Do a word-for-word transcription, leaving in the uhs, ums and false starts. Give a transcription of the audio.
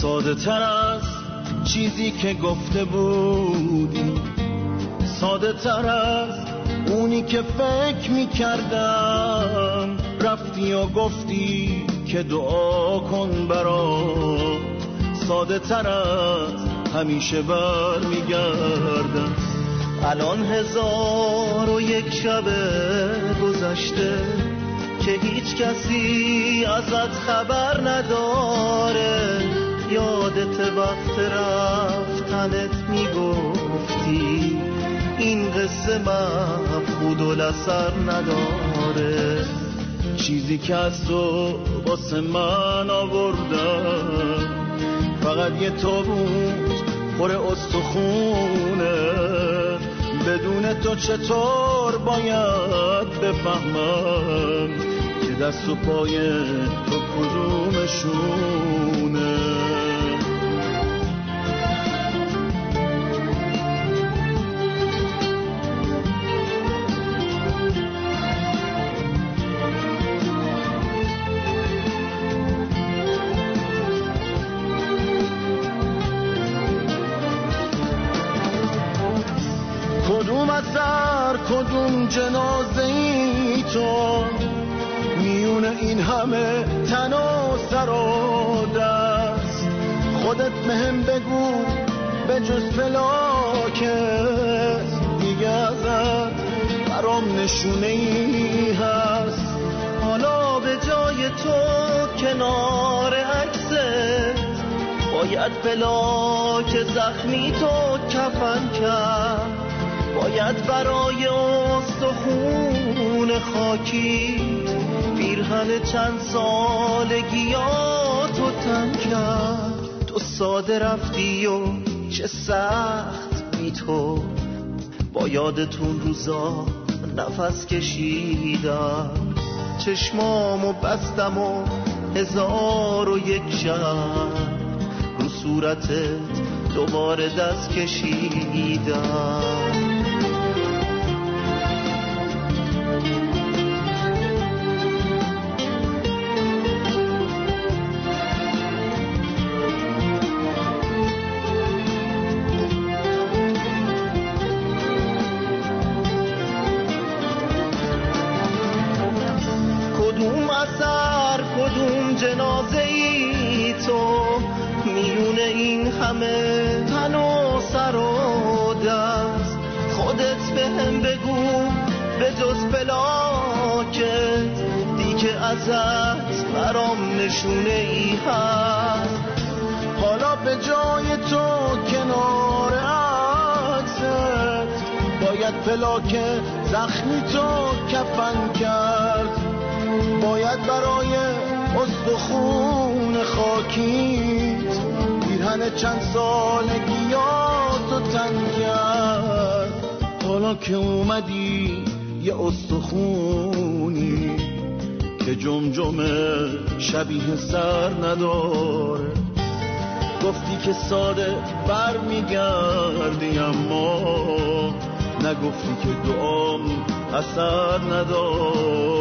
ساده تر از چیزی که گفته بودی، ساده تر از اونی که فکر می کردم. رفتی و گفتی که دعا کن برام، ساده تر از همیشه بر می گردم. الان هزار و یک شب گذشته که هیچ کسی ازت خبر نداره. یادت وقت رفتنت میگفتی این قصه مفقود الاثر نداره. چیزی که از تو واسه من آوردم فقط یه تابوت پر استخونه. بدون تو چطور باید بفهمم که دست و پای تو کدومشونه؟ کدوم اثر کدوم جنازه ای تو میون این همه تن و سر و دست؟ خودت مهم بگو به جز فلاکت دیگه ازت برام نشونه ای هست. حالا به جای تو کنار عکست باید فلاک زخمی تو کفن کرد. باید برای استخون خاکی پیرهن چند سالگیاتو تن کرد. تو ساده رفتی و چه سخت بی تو، با یادتون روزا نفس کشیدم. چشمامو بستم و هزار و یک شب رو صورتت دوباره دست کشیدم. کدوم اثر کدوم جنازه ای تو میونه این همه تن و سر و دست؟ خودت به هم بگو به جز فلاکت دیگه ازت برام نشونه ای هست. حالا به جای تو کنار عکست باید فلاک زخمی تو کفن کرد. باید برای استخون خاکیت پیرهن چند سالگیاتو تن کرد. حالا که اومدی یه استخونی که جمجمه شبیه سر نداره. گفتی که ساده بر میگردی اما نگفتی که دعام اثر نداره.